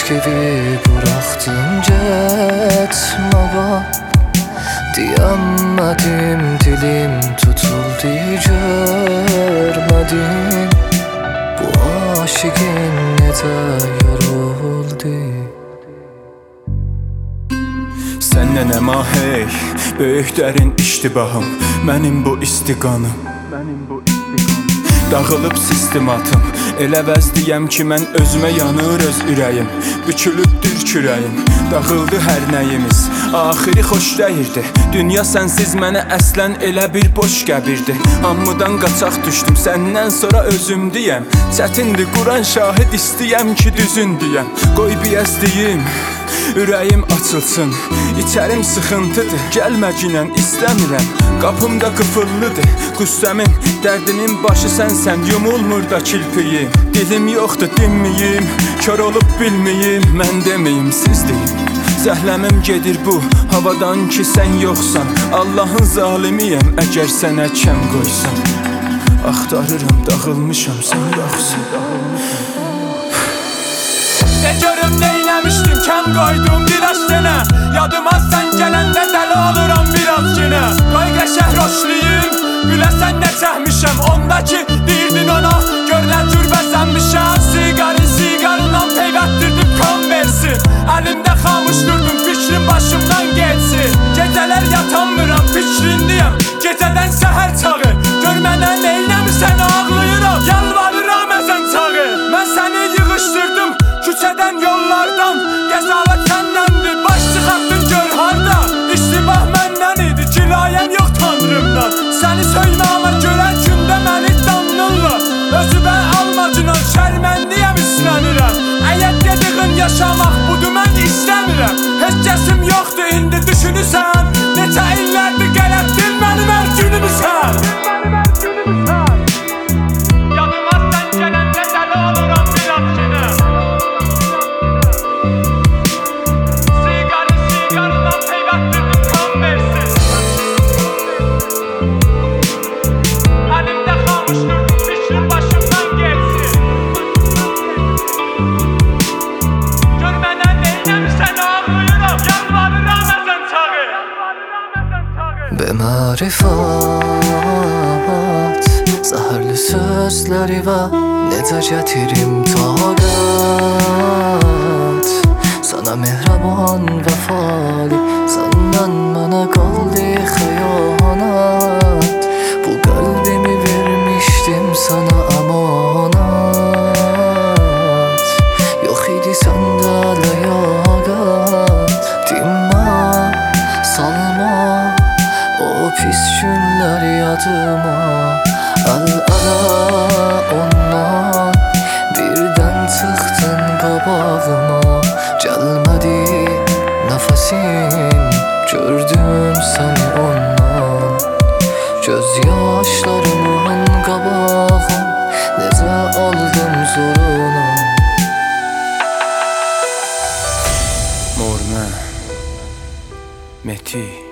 gibi bıraktım gitmeye. Diyemedim, dilim tutuldu, görmedin. Bu aşıkın necə yoruldu. Səndən əmahey, böyüklərin iştibahım, mənim bu istiqanım. Dağılıb sistematım, elə vəzdiyəm ki mən özümə yanır öz ürəyim. Bükülübdür kürəyim, dağıldı hər nəyimiz, axiri xoş dəyirdi. Dünya sənsiz mənə əslən elə bir boş qəbirdi. Hamıdan qaçaq düşdüm, səndən sonra özüm deyəm. Çətindir Quran şahid, istəyəm ki düzün deyəm. Qoy biyəzdiyim, ürəyim açılsın, içərim sıxıntıdır, gəlməcinən istəmirəm. Qapımda qıfıllıdır, qüssəmin, dərdimin başı sənsən, yumulmur da kilpiyim. Dilim yoxdur, dinmiyim, kör olub bilmiyim, mən demiyim, siz deyim. Zəhləmim gedir bu havadan ki sən yoxsan. Allahın zalimiyəm əgər sənə kəm qoysam. Axtarıram, dağılmışam, sən yoxsan. Ne görüm neyləmişdim, kəm qoydum biraz yenə. Yadıma sən gələndə dəli oluram biraz yenə. Qoy qəşəh roşluyum, biləsən nə çəkmişəm. Ondakı deyirdin ona, gör nə cürbəsənmişəm. Sigarından peyvətdirdim kan versin. Əlimdə xamış durdum, fikrim başımdan geçsin. Gecələr yatanmıram, fikrindiyəm, gecədən səhər çağı. Gör mənə neyləmişsən, ağlayıram, yalvarıram əzən çağı. Mən səni yığışdırdım küçədən, yollardan, qəzavət səndəndir. Baş çıxartdın gör harda, iştibah məndən idi, kilayən yox tanrımdan. Səni söyməyəmə görən gündə məni danlırlar. Özümə almacınan şərməndiyəm, islənirəm. Əgər dediğin yaşamaq budur, mən istəmirəm. Heç kəsim yoxdur, indi düşünürsən. Neçə illərdir qələtdin mənim hər günümüsən. Yadıma sən gələndə dəli oluram biraz yenə. Sigarından peyvətdirdim kan versin. Əlimdə xamış durdum, fikrim başımdan geçsin. Gör mənə neyləmişsən, ağlayıram, yalvarıram əzən çağı. Bemərifat zəhərli sözləri və necə gətirim taqət. Sana mehraban vəfalı, səndən mənə qaldı xəyanət. Bu qəlbimi vermişdim sana əmanət. Yox idi səndə ləyaqət. Dinmə, salma o pis günlər yadıma. Əl-ələ ondan birdən çıxdın qabağıma. Gəlmədi nəfəsim, gördüm səni ondan. Göz yaşlarımın qabağım, necə aldım zoruna. Mormə, Meti